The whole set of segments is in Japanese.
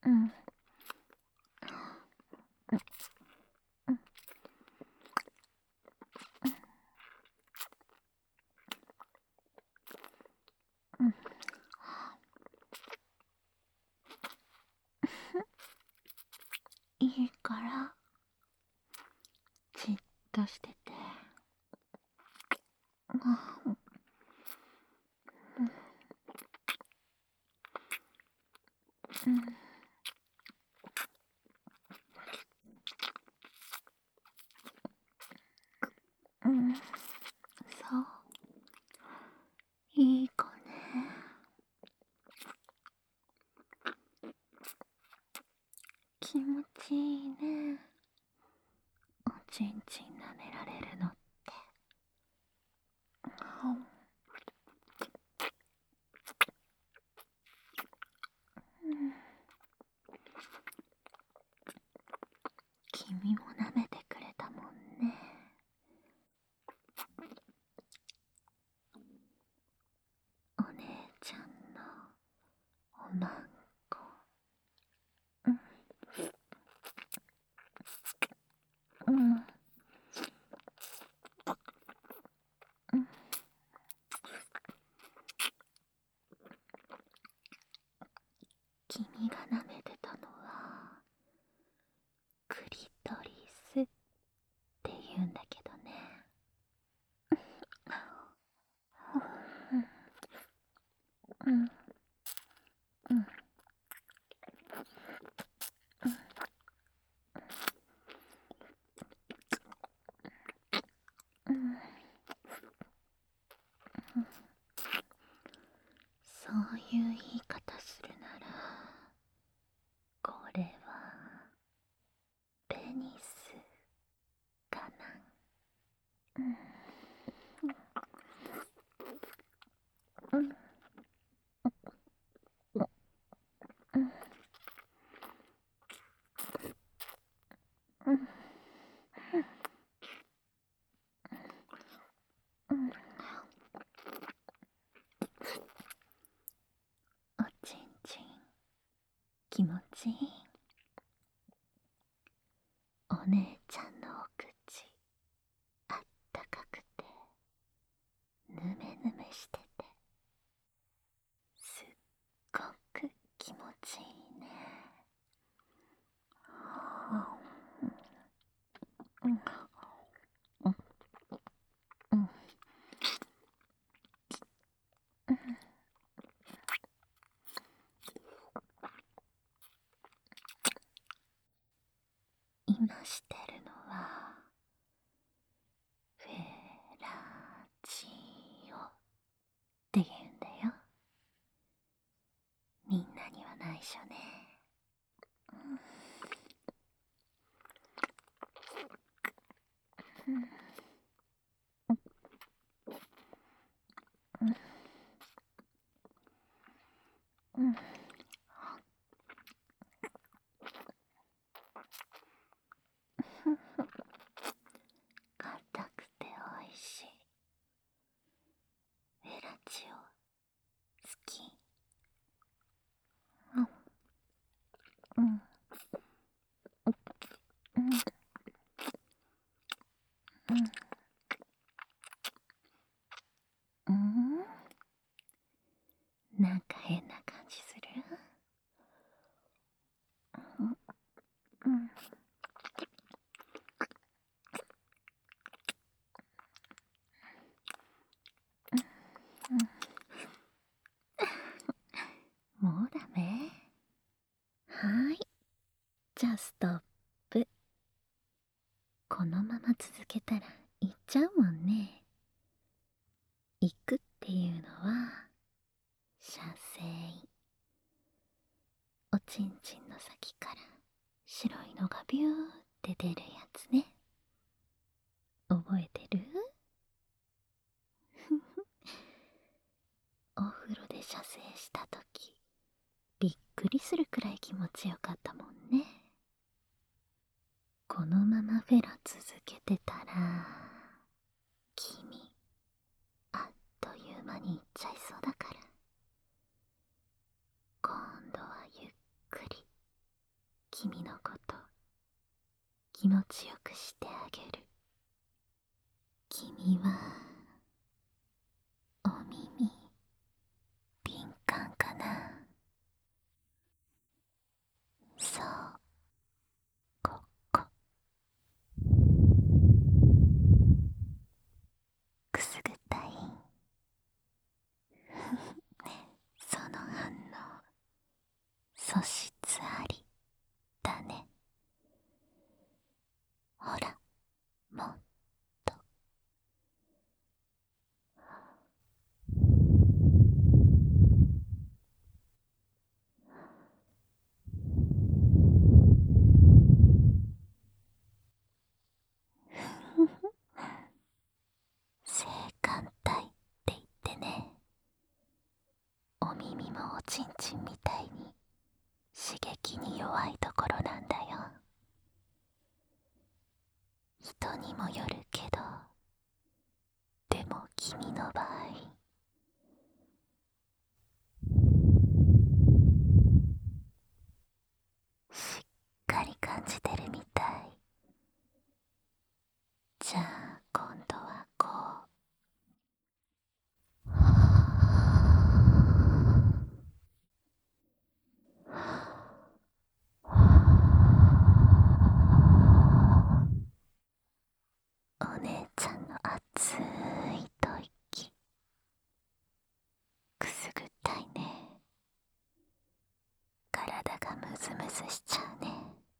うん。いいからじっとしてて。うん、そう、いい子ね。気持ちいいね、おちんちん舐められるのって。君も舐めてくれたもんね。お姉ちゃんのおまんこ。うん。君が舐めてたのはクリトリスって言うんだけどね。うん。そういう言い方するなら、これはペニスかな。おちんちん気持ちいい。お姉ちゃんのお口あったかくてぬめぬめしててすっごく気持ちいいね。今してるのはフェラチオって言うんだよ。みんなには内緒ね。硬くておいしいフェラチオ好き。なんか変な感じする。もうダメ。はーい、じゃあストップ。このまま続けたら行っちゃうもんね。行くっていうのは射精。おちんちんの先から白いのがビューって出るやつね。覚えてる？お風呂で射精したときびっくりするくらい気持ちよかったもんね。このままフェラ続けてたら君あっという間に行っちゃいそうだから、今度はゆっくりちよくしてあげる。君はお耳敏感かな。そう、ここくすぐったい。その反応素質ありだね。ほら、もっと。性感帯って言ってね、お耳もおちんちんみたいに刺激に弱いところなんだよ。人にもよるけど、でも君の場合、しっかり感じてるみたい。じゃあ今度はこう、お姉ちゃんの熱い吐息、くすぐったいね。体がムズムズしちゃうね。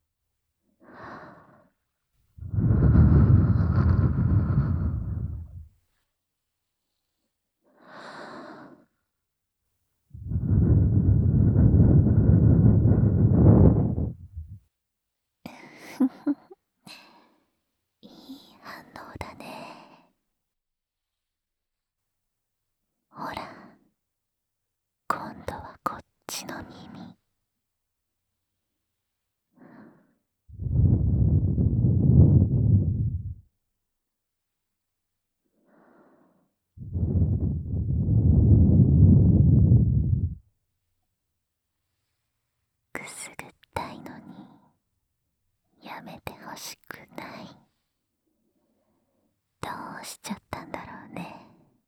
いい反応だね。ほら、今度はこっちの耳。くすぐったいのにやめてほしくない。どうしちゃったんだろうね。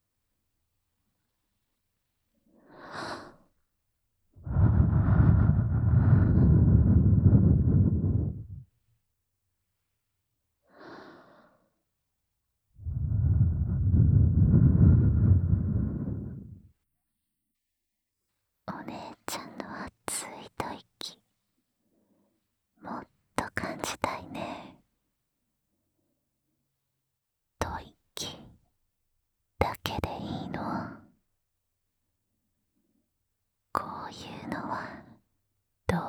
お姉ちゃんの熱い吐息、もっと感じたいね。吐息だけでいいの。こういうのはどう？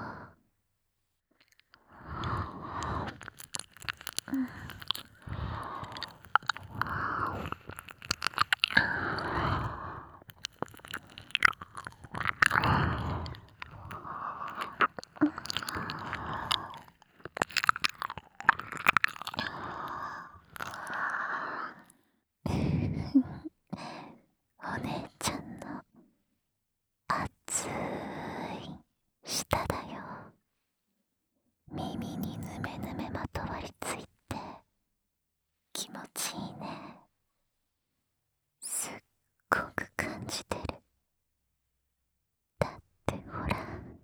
お姉ちゃんの熱い舌だよ。耳にぬめぬめまとわりついて気持ちいいね。すっごく感じてる。だってほら、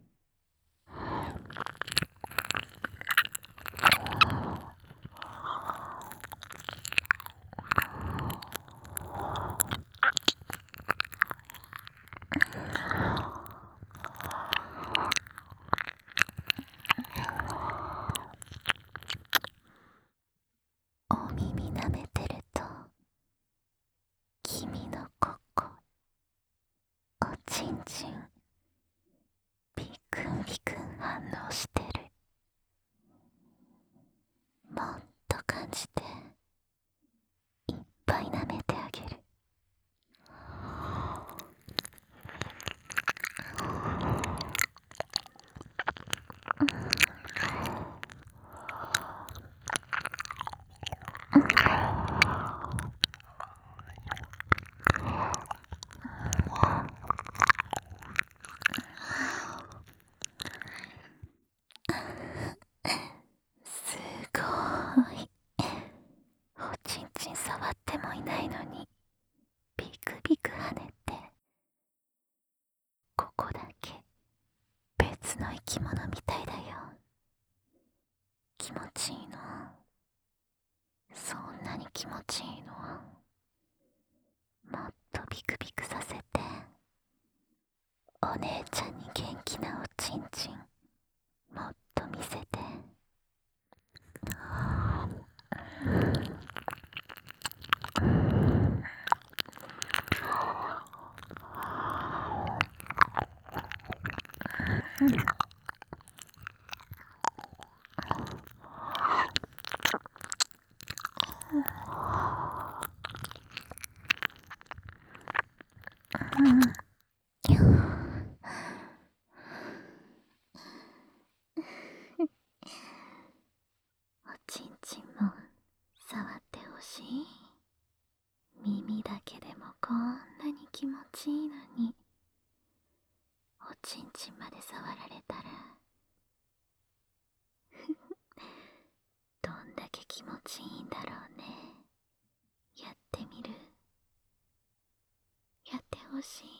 お耳舐めてると君のここ、おちんちんビクンビクン反応してる。もっと感じて、いっぱい舐めてあげる。 き物みたいだよ。気持ちいいの？そんなに気持ちいいの？もっとビクビクさせて。お姉ちゃんに元気なおちんちんもっと見せて。おちんちんも触ってほしい？耳だけでもこんなに気持ちいいのに、おちんちんまで触られたらどんだけ気持ちいいんだろうね。やってみる？やってほしい？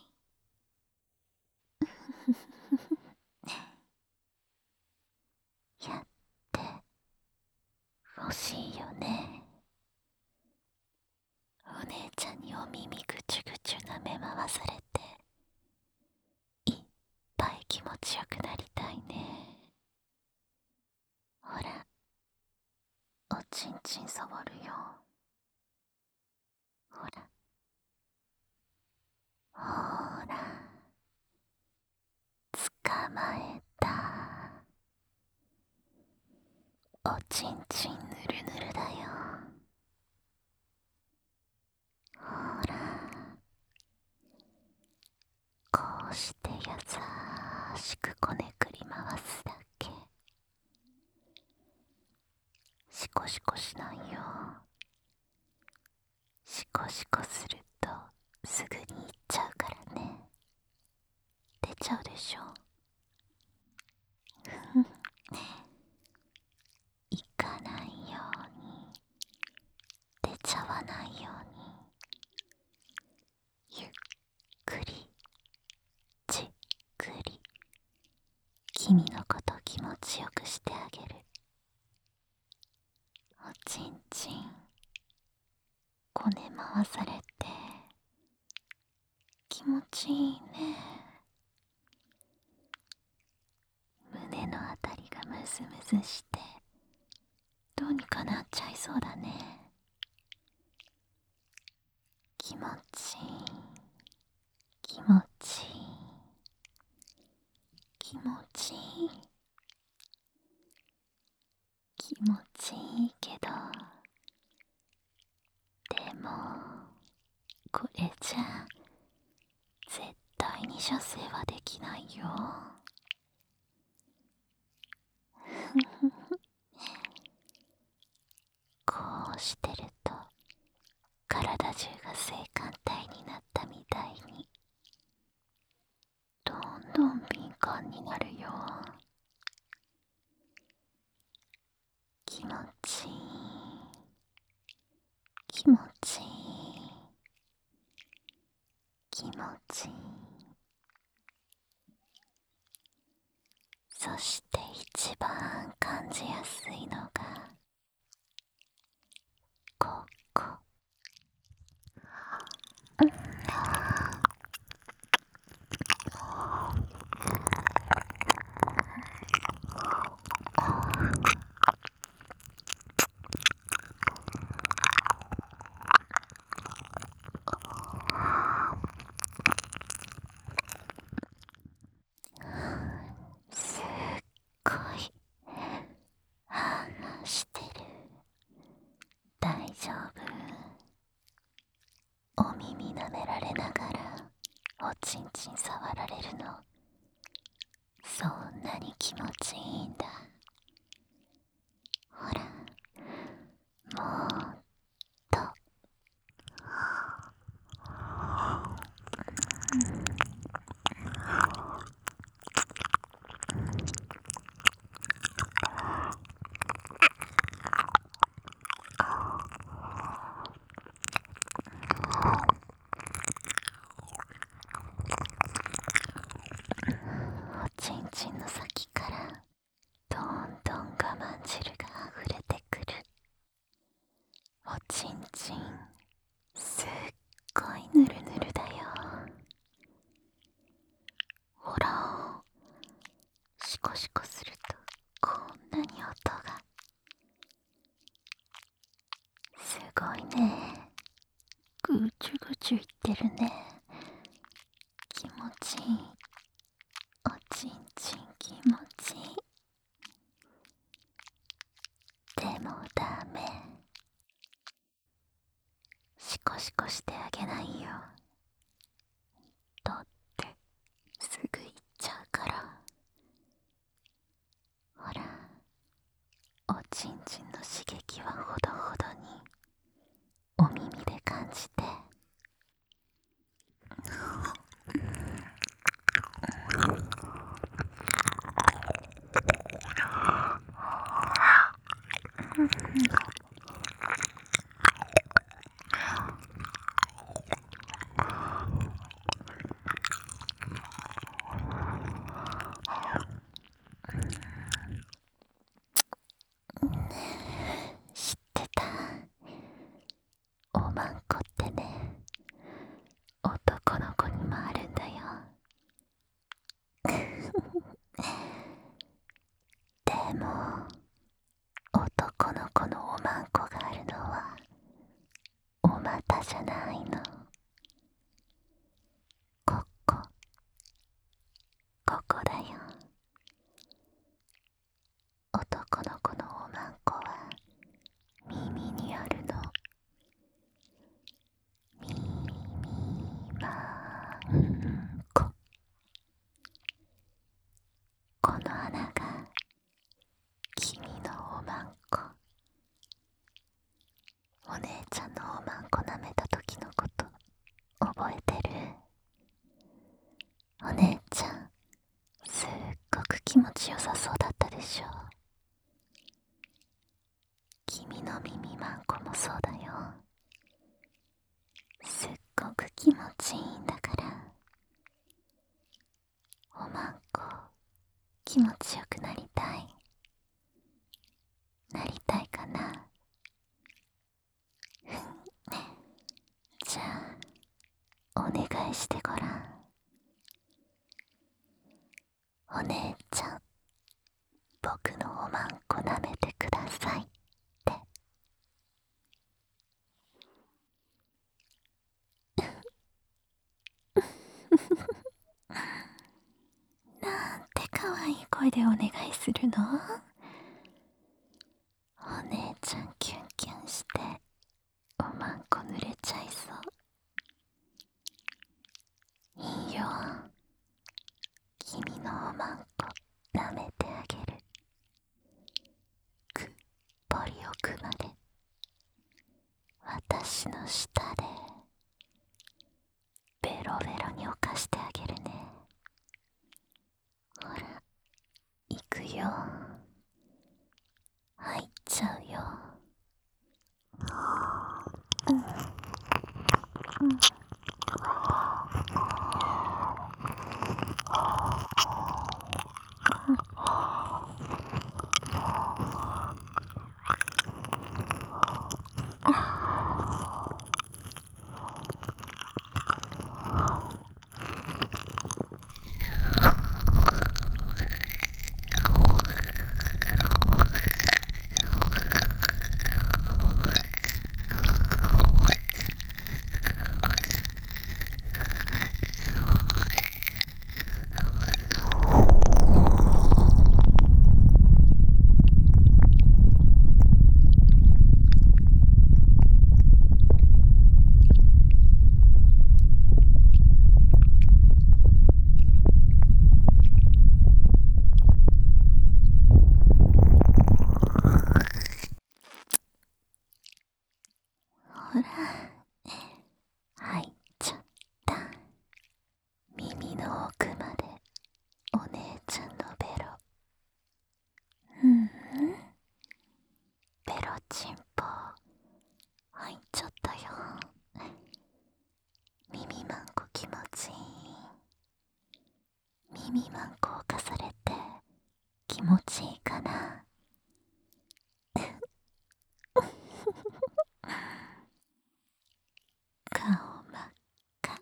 やってほしいよね。お姉ちゃんにお耳ぐちゅぐちゅ舐め回されていっぱい気持ちよくなりたいね。ほら、おちんちん触るよ。ほらほら、捕まえた。おちんちんぬるぬるだよ。ほら、こうして優しくこねくり回すだけ。シコシコしないよ。シコシコするとすぐに行っちゃうからね。出ちゃうでしょ。行かないように、出ちゃわないように、ゆっくりじっくり君のこと気持ちよくしてあげる。おちんちんこね回されて気持ちいいね。胸のあたりがムズムズしてどうにかなっちゃいそうだね。気持ちいい、気持ちいい、気持ちいい、気持ちいいけど、でもこれじゃ絶対に射精はできないよ。こうしてると体中が性感帯になったみたいにどんどん敏感になるよ。気持ちいい、気持ちいい、気持ちいい。そして一番感じやすいのがここ。すっごいハーハーしてる。大丈夫？お耳舐められながらおちんちん触られるのそんなに気持ちいいんだ。ほら、もっと。おちんちんの先からぐちゅぐちゅ言ってるね。気持ちいい。おちんちん気持ちいい。でもダメ。シコシコしてあげないよ。だってすぐ行っちゃうから。ほら、おちんちんの刺激はほどほどにお耳で感じて。知ってた？おまんこってね、男の子にもあるんだよ。でも男の子のおまんこがあるのはお股じゃないの。ここ、ここだよ。男の子のおまんこは耳にあるの。耳まんこ。この穴が君のおまんこ。お姉ちゃんのおまんこ舐めた時のこと覚えてる？お姉ちゃんすっごく気持ちよさそうだったでしょ。君の耳まんこもそうだよ。すっごく気持ちいいんだから。おまんこ気持ちよくなりたい？なりたいかな？じゃあお願いしてごらん。お姉ちゃん、僕のおまんこ舐めてくださいって。なんて可愛い声でお願いするの？お姉ちゃんキュンキュンしておまんこ濡れちゃいそう。いいよ、君のおまんこ舐めてあげる。くっぽり奥まで私の舌でベロベロに犯してあげるね。ほら、行くよ。入っちゃうよ。ほら、入っちゃった。耳の奥までお姉ちゃんのベロ。ベロチンポ入っちゃったよ。耳まんこ気持ちいい？耳まんこ犯されて気持ちいいかな？顔真っ赤。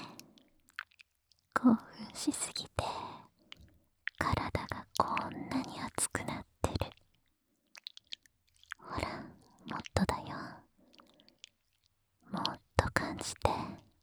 興奮しすぎて体がこんなに熱くなってる。ほら、もっとだよ。もっと感じて。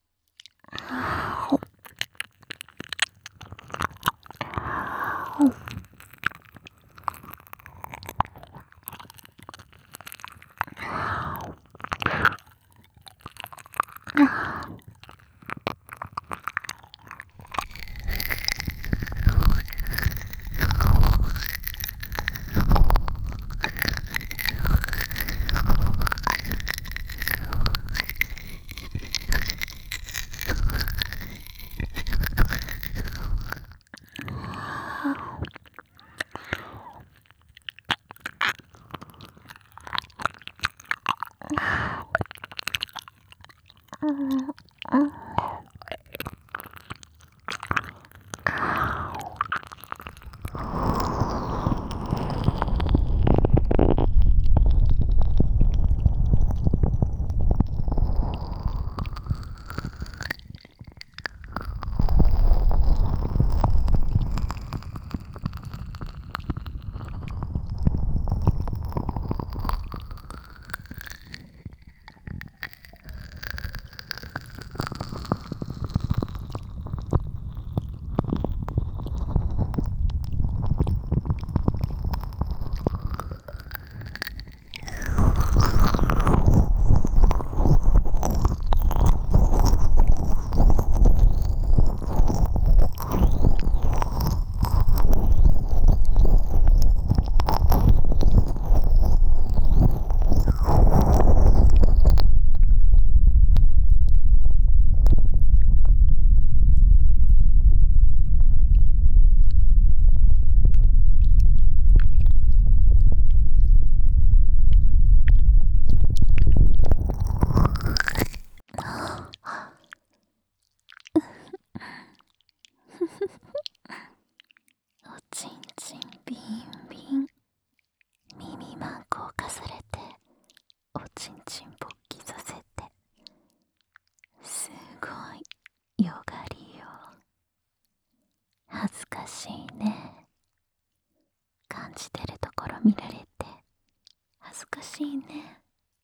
おちんちんビンビン、耳マンコをかされて、おちんちん勃起させて、すごいよがりよ。恥ずかしいね。感じてるところ見られて恥ずかしいね。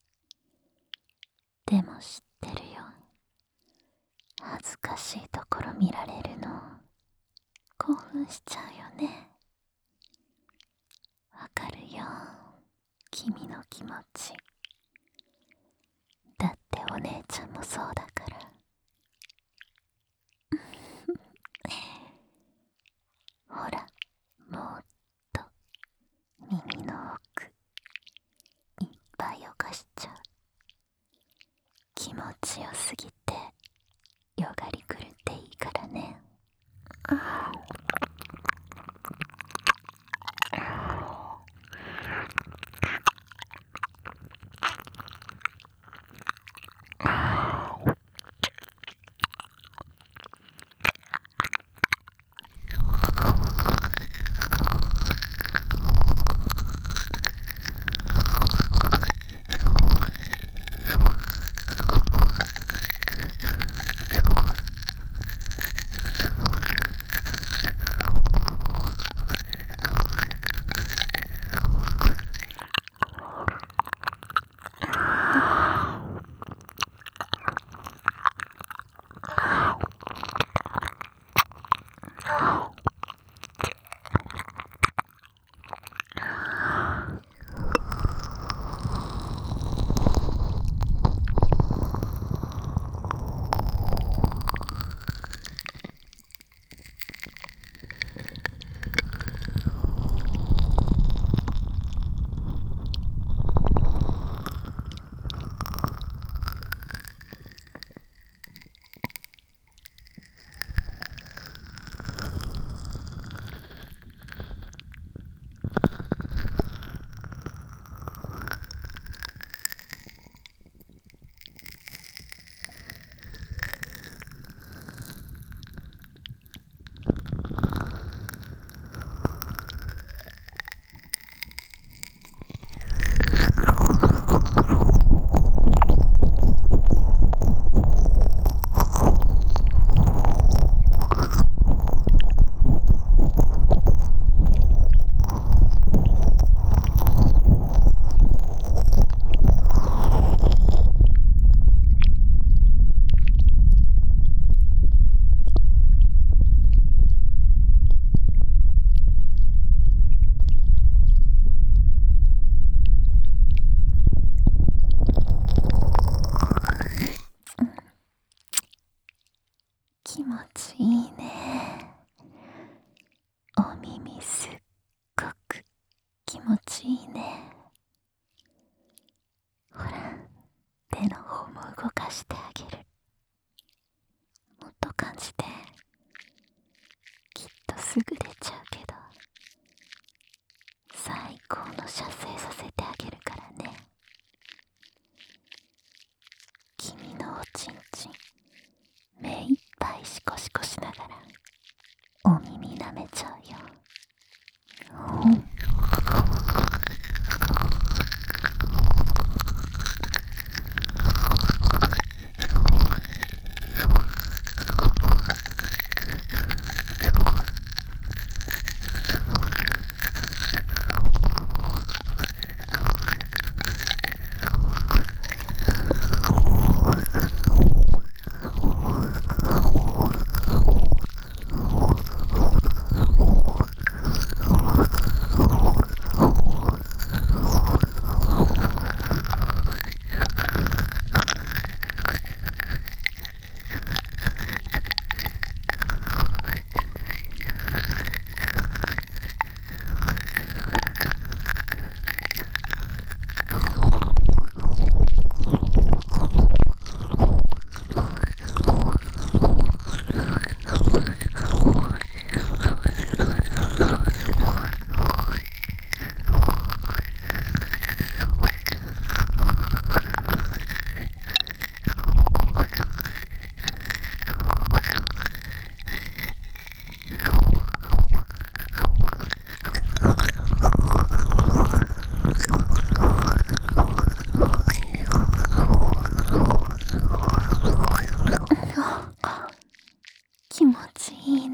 でも知ってるよ、恥ずかしいところ見られるの興奮しちゃうよね。わかるよ、君の気持ち。だってお姉ちゃんもそうだからほら、もっと耳の奥いっぱいよかしちゃう。気持ちよすぎてよがり狂っていいからね。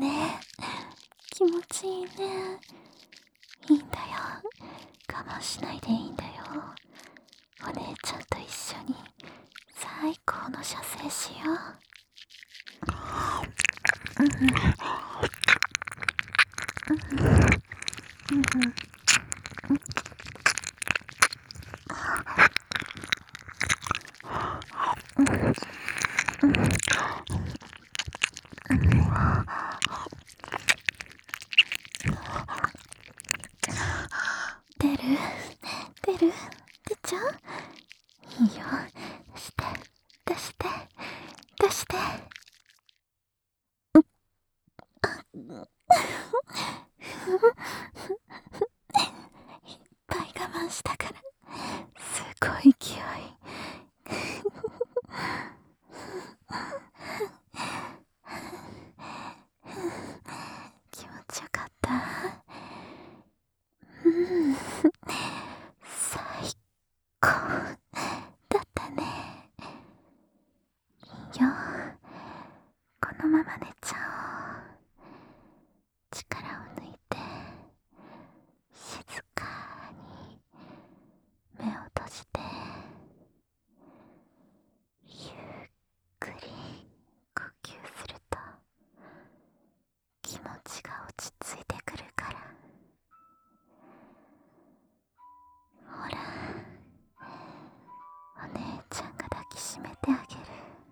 ね。気持ちいいね。いいんだよ。我慢しないでいいんだよ。お姉ちゃんと一緒に最高の射精しよう。出る出る出ちゃう。いいよ。出して出して出して。いっぱい我慢したからすごい勢い。気持ちよかった。最高だったね。いいよ、このまま寝ちゃおう。力を抜いて静かに目を閉じて、ゆっくり呼吸すると気持ちが落ち着いてくるから。ほら、お姉ちゃんが抱きしめてあげる。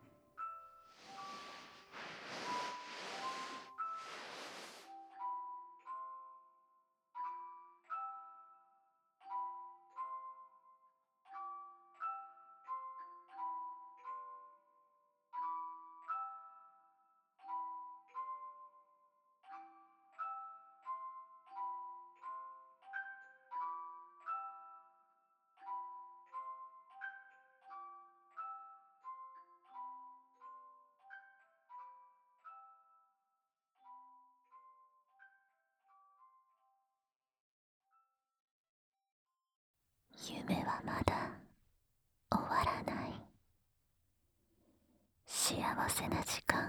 夢はまだ終わらない。幸せな時間